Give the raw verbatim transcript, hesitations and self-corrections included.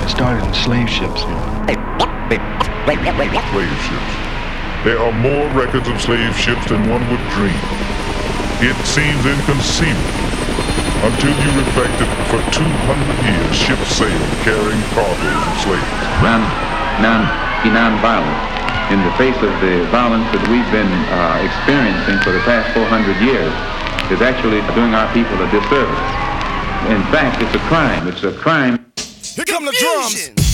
started in slave ships. Slave ships. There are more records of slave ships than one would dream. It seems inconceivable until you reflect that for two hundred years ships sailed carrying cargoes of slaves. Non, non, be non-violent. In the face of the violence that we've been uh, experiencing for the past four hundred years, is actually doing our people a disservice. In fact, it's a crime. It's a crime. Here come the drums.